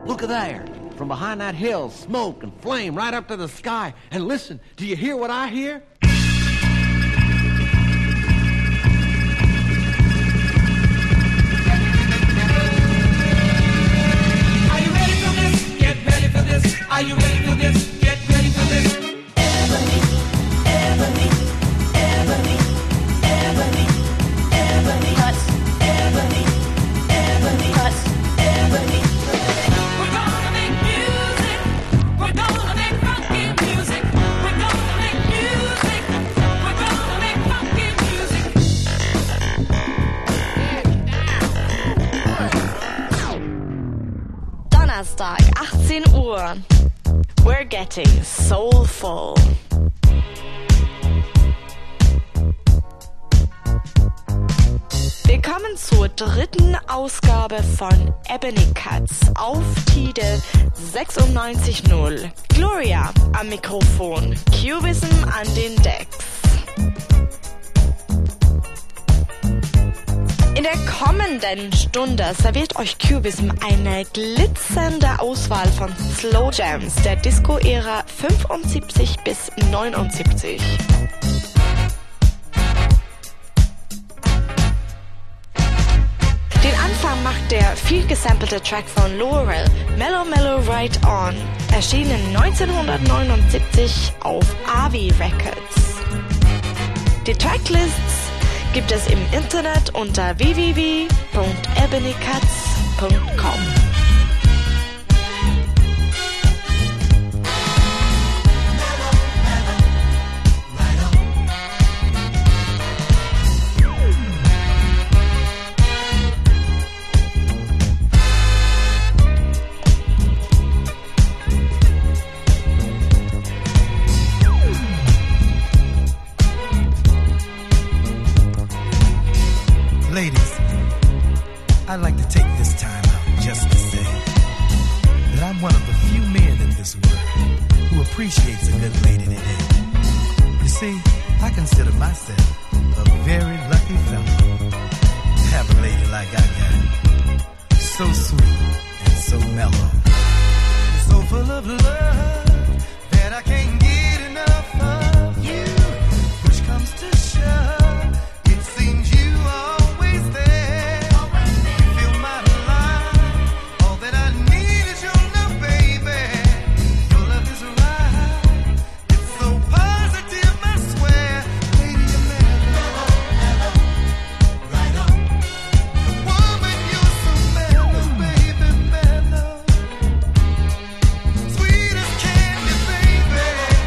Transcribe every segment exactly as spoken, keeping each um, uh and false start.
Look at there. From behind that hill, smoke and flame right up to the sky. And listen, do you hear what I hear? Are you ready for this? Get ready for this. Are you ready for this? Get ready for this. Ebony, ebony, ebony, ebony, ebony, cuts, ebony, ebony, cuts, ebony. We're gonna make music. We're gonna make funky music. We're gonna make music. We're gonna make funky music. Donnerstag, achtzehn Uhr. We're getting soulful. Willkommen zur dritten Ausgabe von Ebony Cuts auf Tide sechsundneunzig null. Gloria am Mikrofon, Cubism an den Decks. In der kommenden Stunde serviert euch Cubism eine glitzernde Auswahl von Slow Jams der Disco-Ära fünfundsiebzig bis neunundsiebzig. Den Anfang macht der viel gesampelte Track von Laurel, Mellow Mellow Right On, erschienen neunzehnhundertneunundsiebzig auf Avi Records. Die Tracklists gibt es im Internet unter w w w punkt ebony cuts punkt com. Ladies, I'd like to take this time out just to say that I'm one of the few men in this world who appreciates a good lady today. You see, I consider myself a very lucky fellow to have a lady like I got. So sweet and so mellow. So full of love that I can't get enough of you. Push comes to shove, it seems you are Sweet as candy, baby.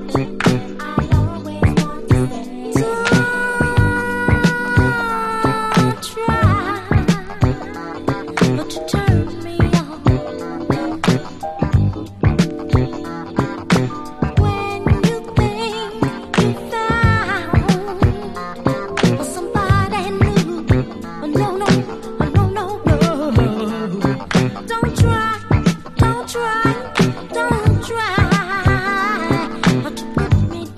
Don't try, don't try to put me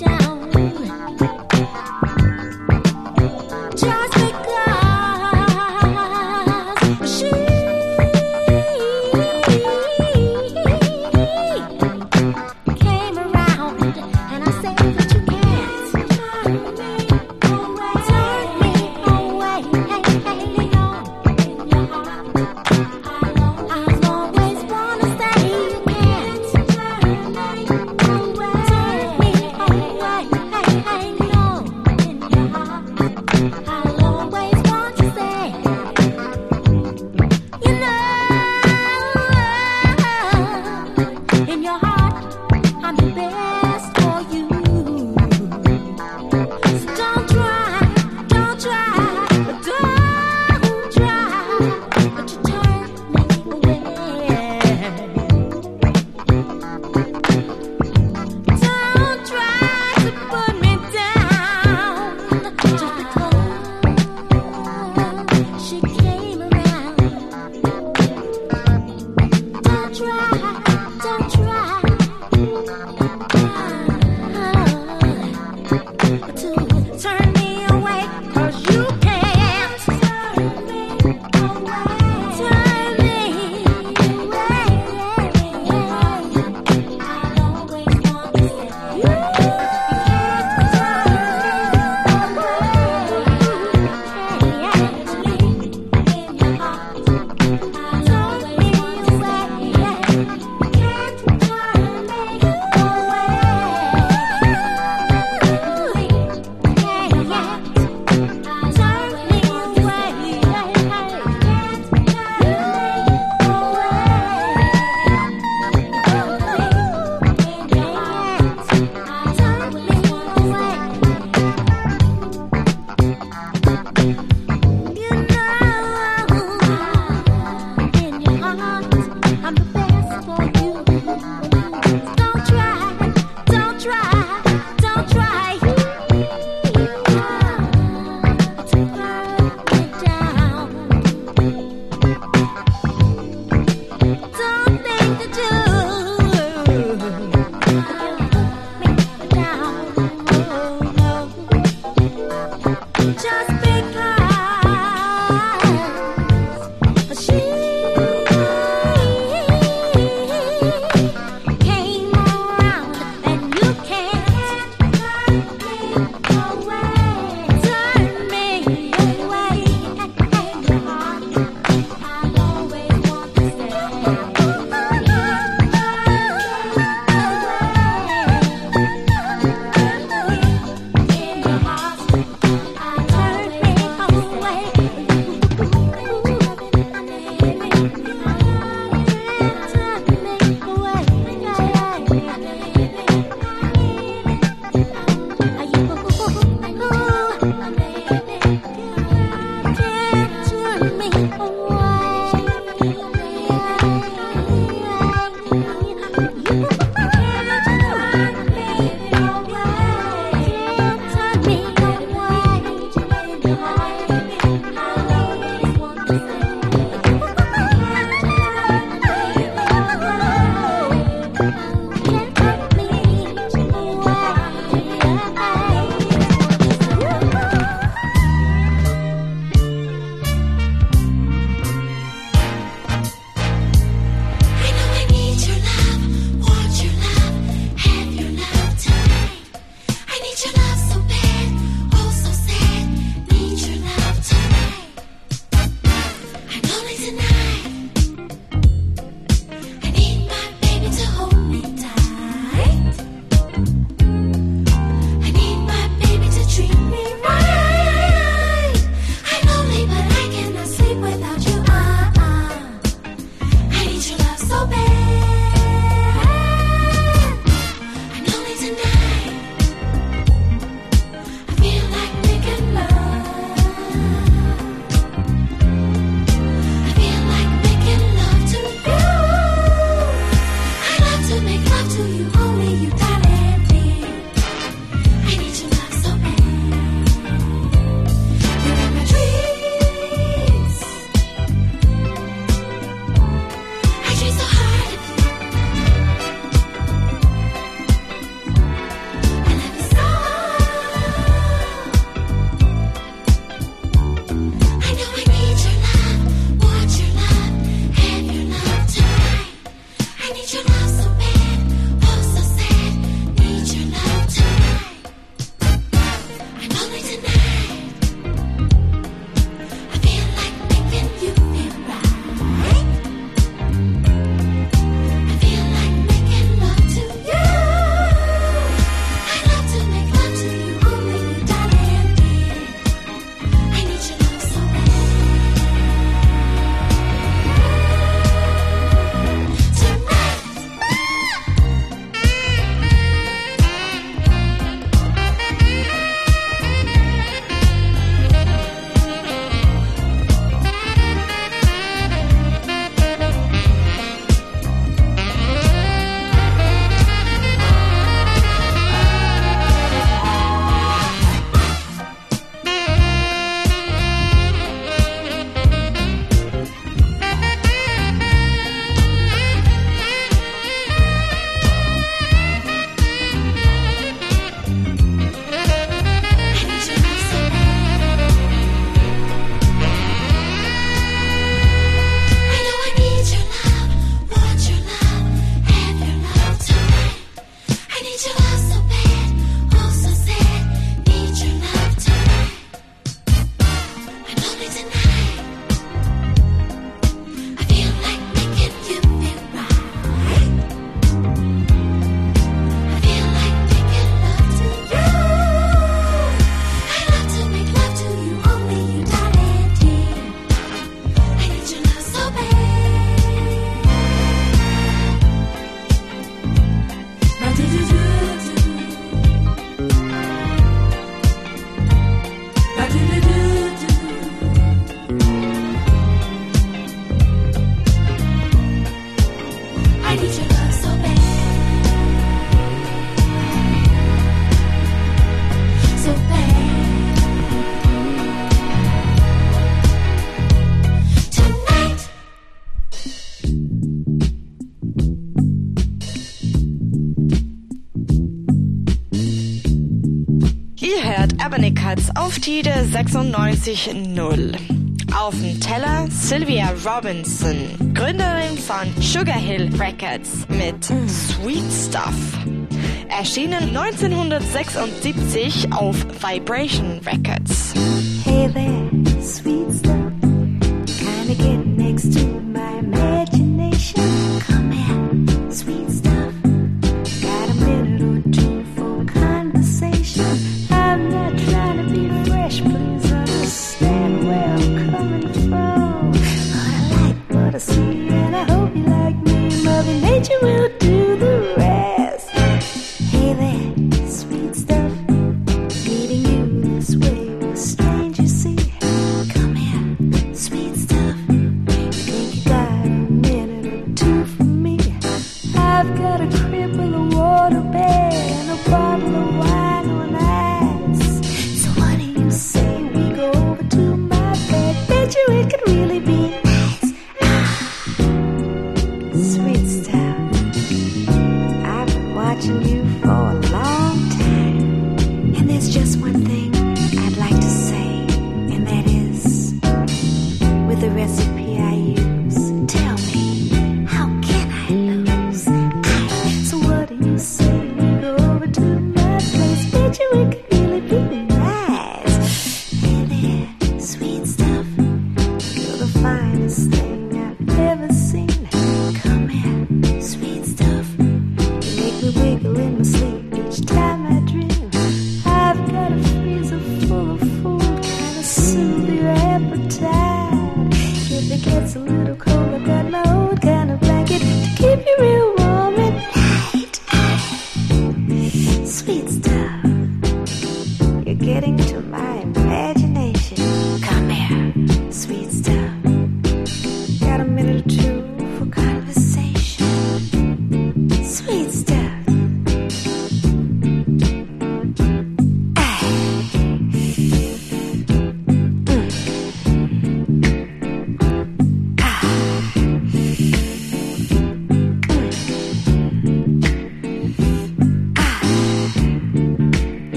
Ihr hört Ebony Cuts auf Tide sechsundneunzig null. Auf dem Teller Sylvia Robinson, Gründerin von Sugar Hill Records mit Sweet Stuff. Erschienen neunzehnhundertsechsundsiebzig auf Vibration Records. Hey there, sweet stuff. Kinda get next to my imagination. Come here, sweet stuff. Got a minute or two for conversation. I'm not trying to be fresh, please understand where I'm coming from. But I like what I see and I hope you like me. Mother Nature will do the rest. Hey there, sweet stuff. Meeting you this way was strange, you see. Come here, sweet stuff. You think you got a minute or two for me? I've got a crib with a water bed and a bottle of wine on ice. So what do you say we go over to my bed? Bet you it could really be nice. Ah, sweet stuff. I've been watching you for a long time, and there's just one thing I'd like to say, and that is, with the recipe I use, tell me, how can I lose? I, so what do you say we go over to my place? Bet you it could really be nice. Hey there, sweet stuff. You're the finest thing I've ever seen. Come here, sweet stuff. You make me wiggle in my sleep each time I dream. I've got a freezer full of food, kinda soothe your appetite. If it gets a little cold, I've got my own kind of blanket to keep you real warm at night. Sweet stuff, you're getting to my imagination. Come here, sweet stuff. Got a minute or two for conversation. Sweet stuff.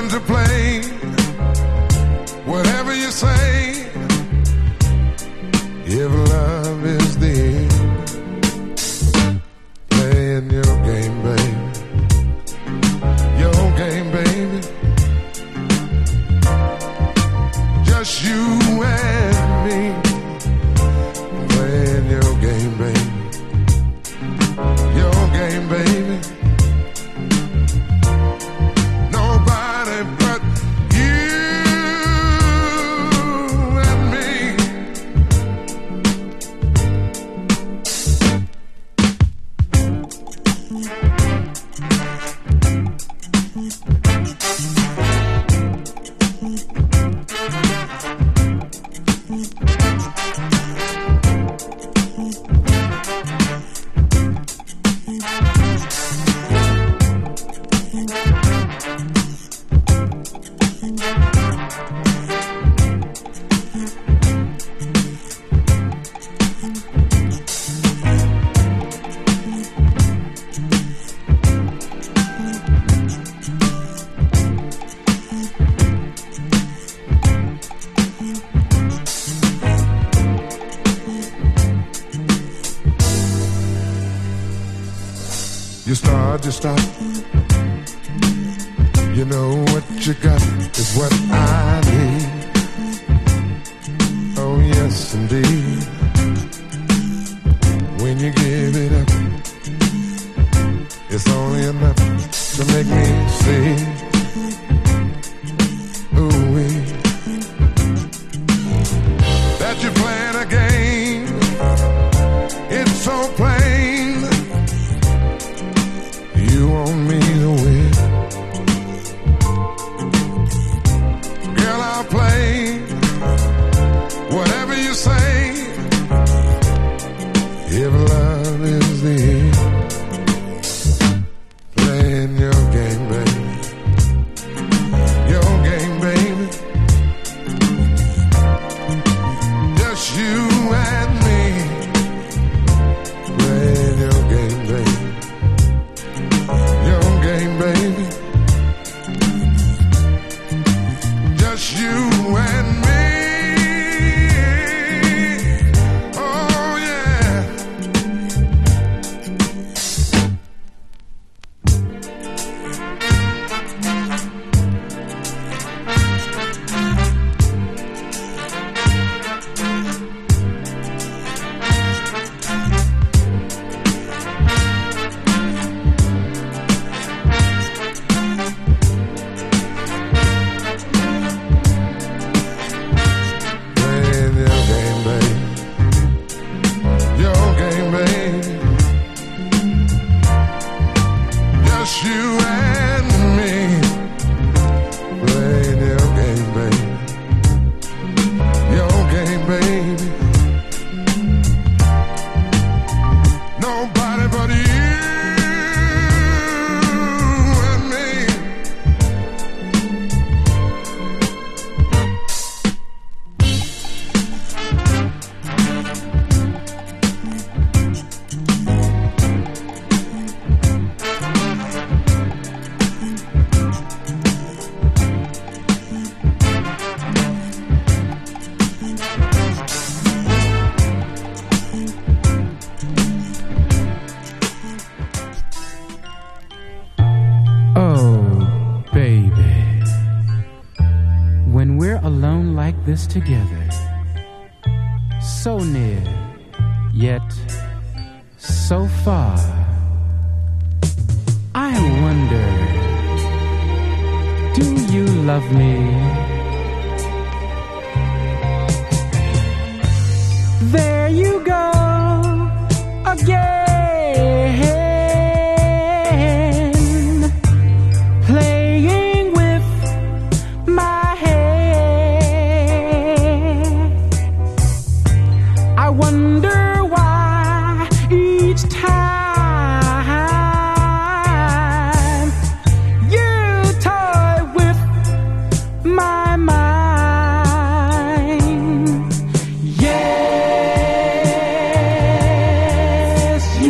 to play. Whatever you say, if love is the end, playing your game, baby. Your game, baby. Just you and me, playing your game, baby. Your game, baby. Nobody but you and me. You start, you stop. You know what you got is what I need. Oh yes, indeed. When you give it up, it's only enough to make me see. Ooh-wee. That you're playing a game. It's so plain. You want me to win. Girl, I'll play whatever you say. If love is the end, playing your game, baby. Your game, baby. Just you and me, playing your game, baby. Your game, baby. Just you and me. Oh yeah. Playing your game, baby. Your game, baby. Just you and me. Playing your game, baby. Your game, baby. Nobody but you and me. Oh, baby. When we're alone like this together, so near, yet so far, I wonder, do you love me? There you go again, playing with my head. I wonder why each time you toy with my mind. Yes,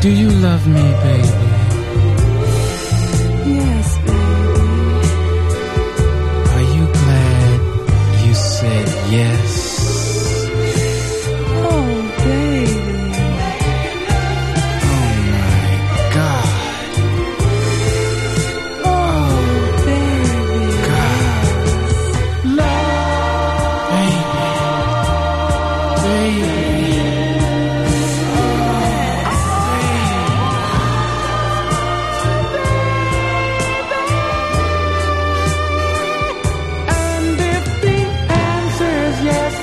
Do you love me, baby? Yes, baby. Are you glad you said yes? Oh, baby. Oh my God. Oh, baby. God. Love. Baby. Baby. And if the answer is yes,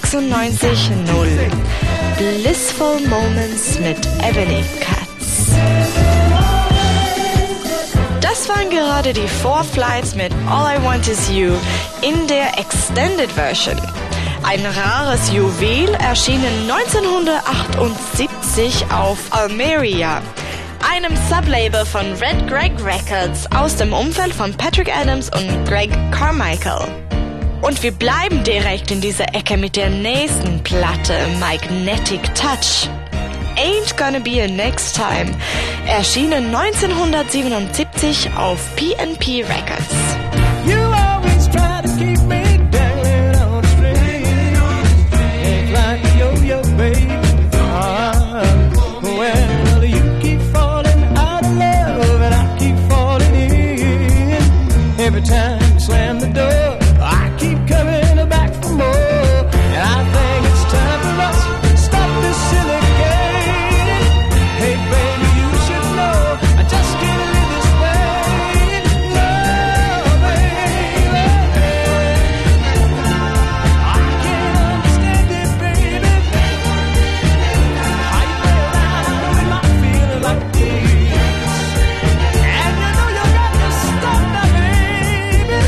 sechsundneunzig null. Blissful Moments mit Ebony Cats. Das waren gerade die Four Flights mit All I Want Is You in der Extended Version. Ein rares Juwel, erschienen neunzehnhundertachtundsiebzig auf Almeria, einem Sublabel von Red Greg Records aus dem Umfeld von Patrick Adams und Greg Carmichael. Und wir bleiben direkt in dieser Ecke mit der nächsten Platte, Magnetic Touch. Ain't Gonna Be a Next Time, erschienen neunzehnhundertsiebenundsiebzig auf P and P Records. You always try to keep me dangling on a string. Ain't like a yo-yo, baby. Ah, well, you keep falling out of love and I keep falling in. Every time you slam the door, I keep coming back for more. And I think it's time for us to stop this silly game. Hey, baby, you should know I just can't live this way. No, baby, I can't understand it, baby. How you play around with my feeling like this? And you know you got to stop that, baby.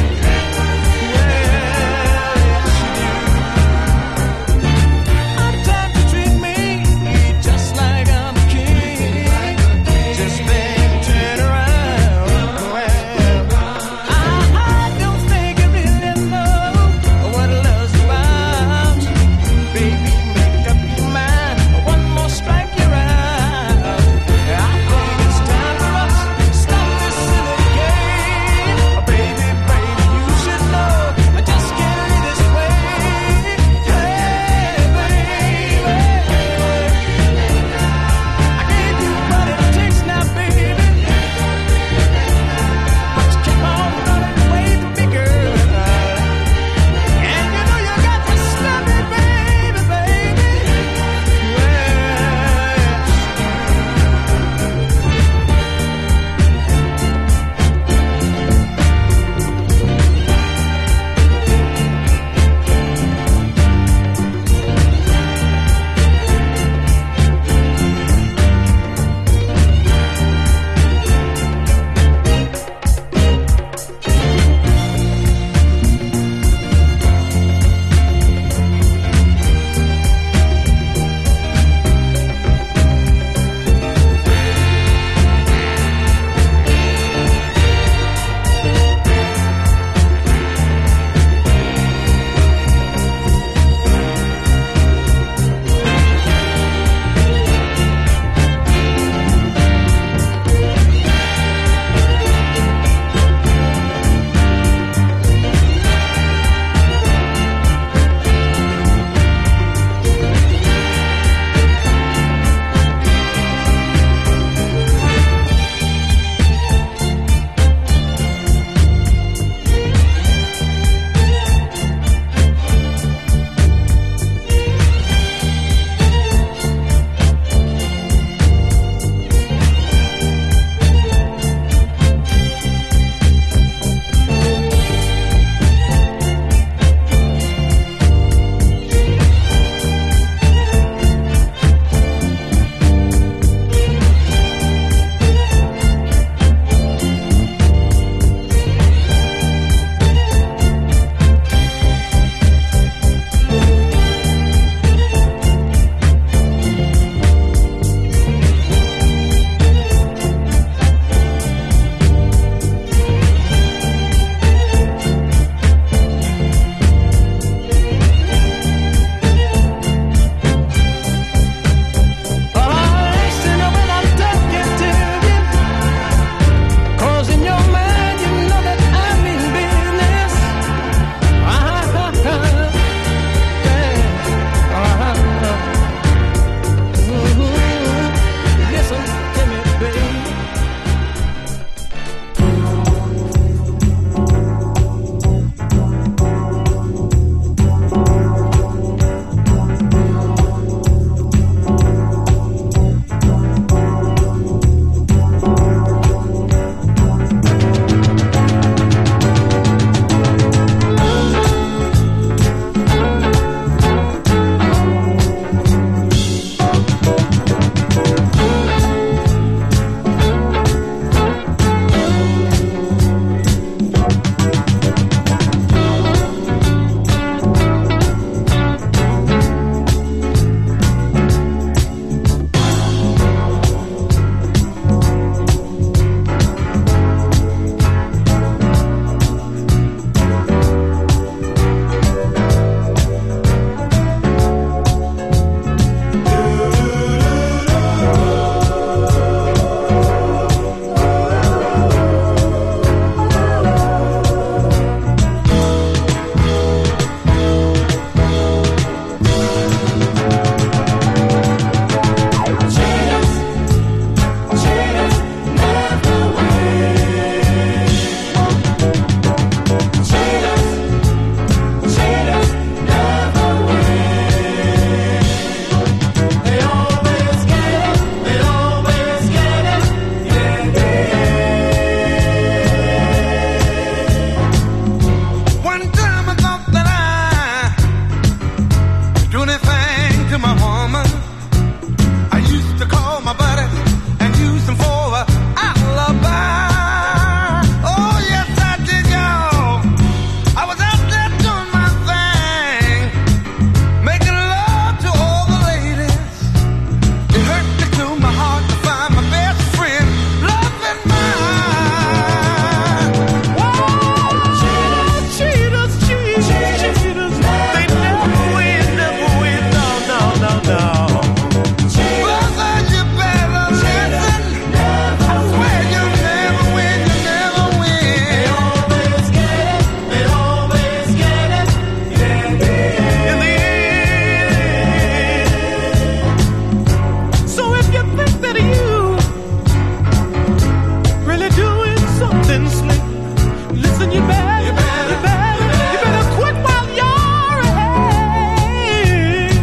you better, you better, you better, you better quit while you're ahead.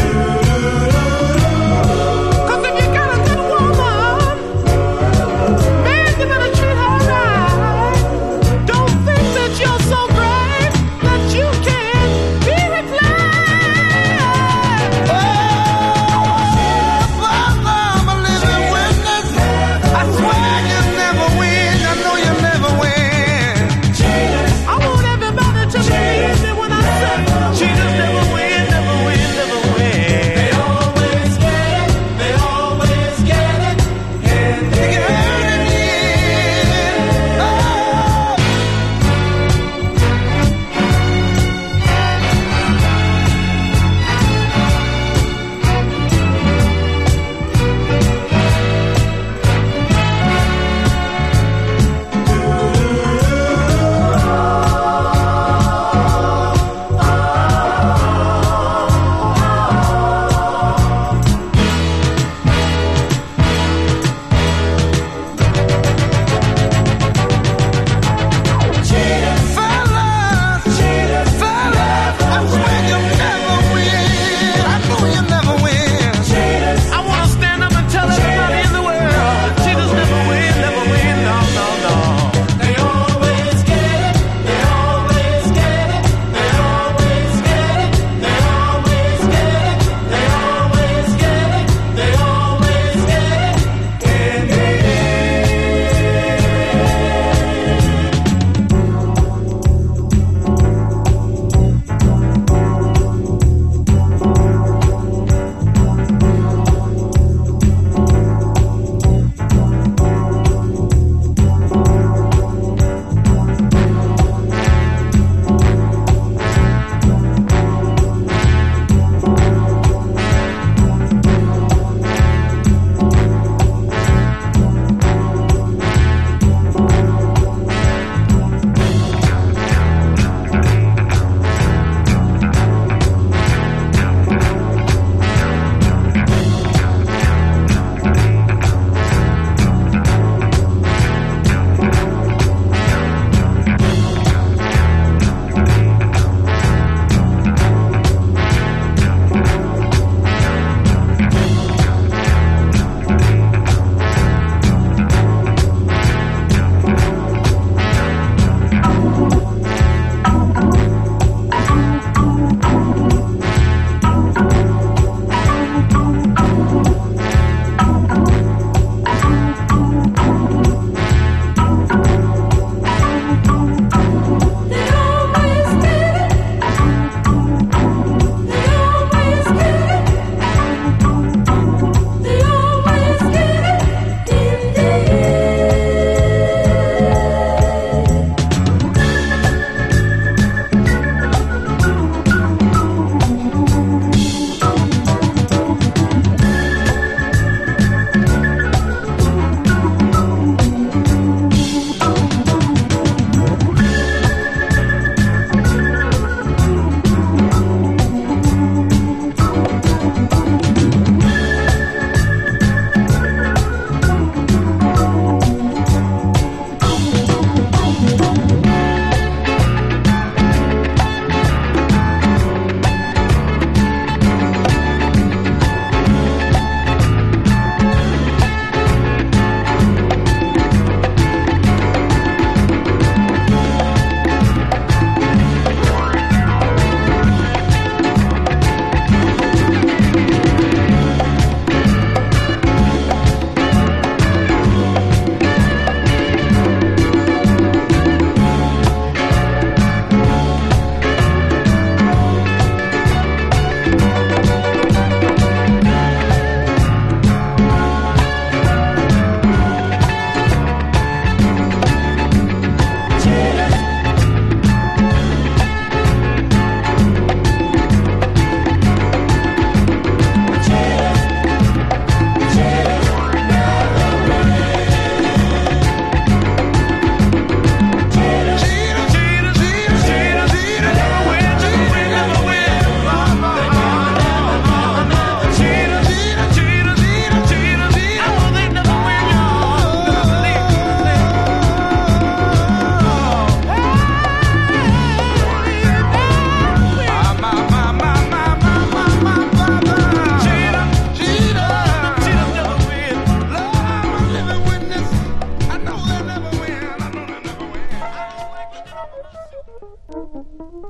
'Cause if you got a good woman, man, you better treat her right. Don't think that you're so great that you can be replaced. Oh, I'm a living witness. I swear you never win. I know you never win.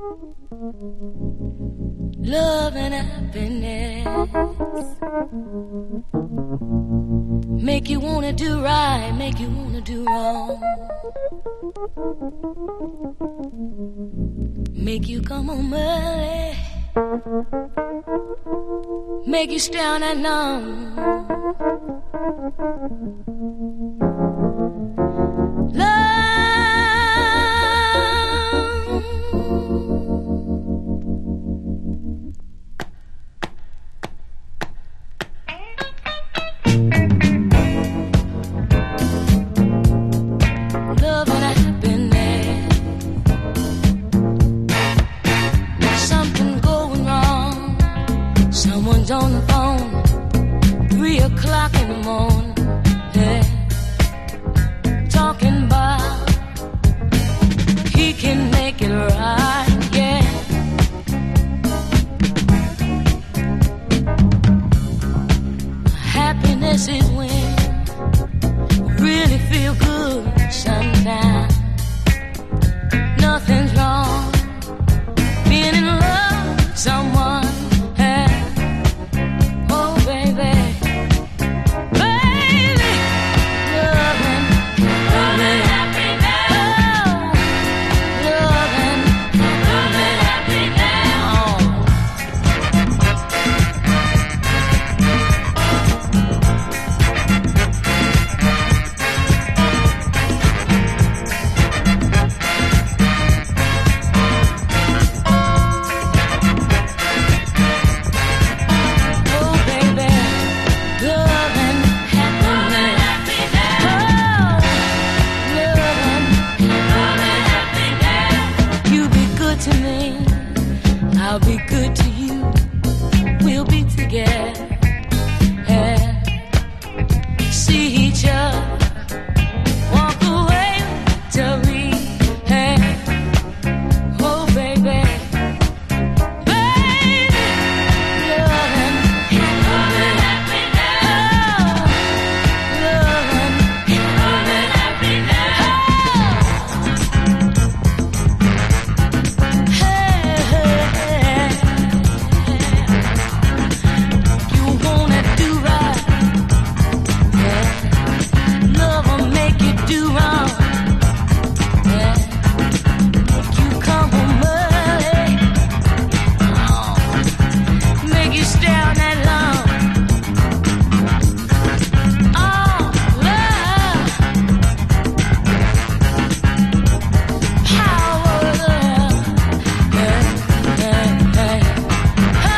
Love and happiness make you wanna do right, make you wanna do wrong, make you come home early, make you stay on that long. Love on the phone, three o'clock in the morning, yeah, talking about he can make it right, yeah. Happiness is when you really feel good sometimes. Nothing's wrong being in love with someone. I'll be good to you, we'll be together, yeah. See each other, walk away till we, hey, oh baby, baby, loving, loving, oh, loving, loving, hey, hey, hey. You wanna do right, yeah. Love will make you do wrong, yeah. Make you come home early, oh. Make you stay out that long, oh, love, power, love, yeah, yeah, yeah. Oh,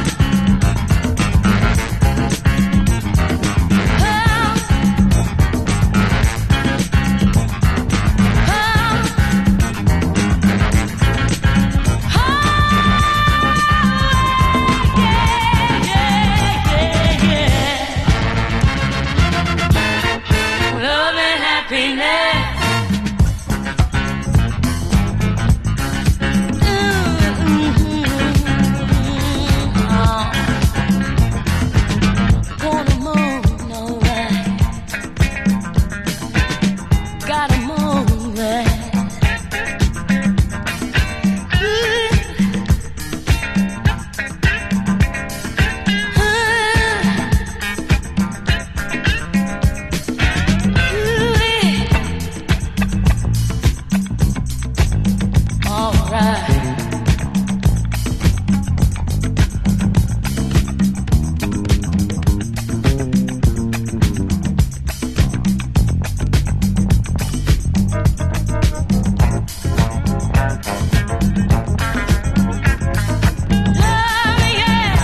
love and happiness. Wanna move, no way. Gotta move, right. All right. Love, yeah.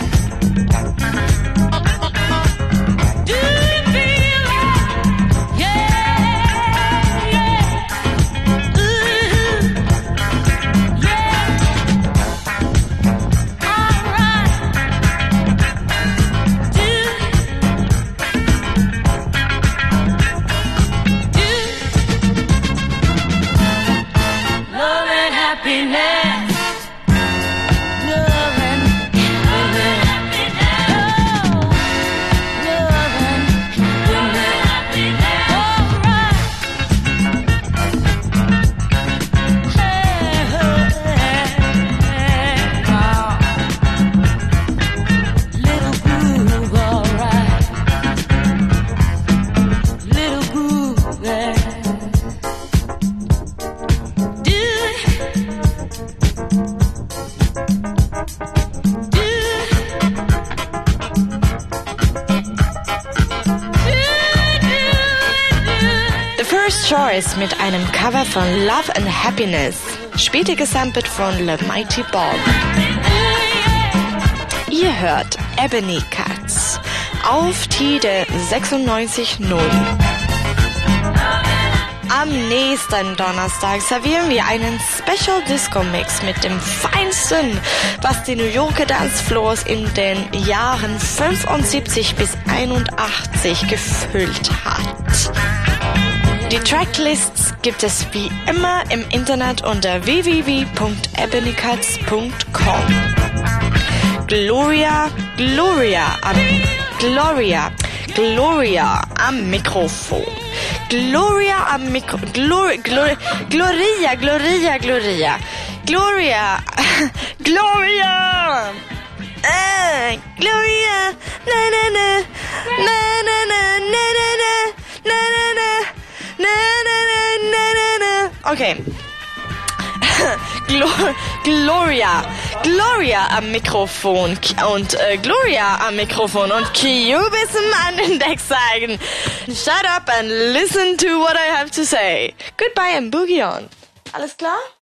Do you feel it? Yeah, yeah. Ooh, yeah. All right. Do, do. Love and happiness. Love and happiness. Oh, love and happiness. All right. Hey, hey, hey. Morris mit einem Cover von Love and Happiness, später gesampelt von Le Mighty Bob. Ihr hört Ebony Cats auf Tide sechsundneunzig Komma null. Am nächsten Donnerstag servieren wir einen Special Disco Mix mit dem Feinsten, was die New Yorker Dancefloors in den Jahren fünfundsiebzig bis einundachtzig gefüllt hat. Die Tracklists gibt es wie immer im Internet unter w w w punkt ebony cats punkt com. Gloria, Gloria am Gloria, Gloria am Mikrofon. Gloria am Mikro... Glor, Glor, Gloria, Gloria, Gloria. Gloria. Gloria. Äh, Gloria. Na, na, na. Na, na, na, na, na, na, na, na, na, na, na. Okay. Glor- Gloria, Gloria am Mikrofon und äh, Gloria am Mikrofon und Cubism an den Deck sagen. Shut up and listen to what I have to say. Goodbye and boogie on. Alles klar?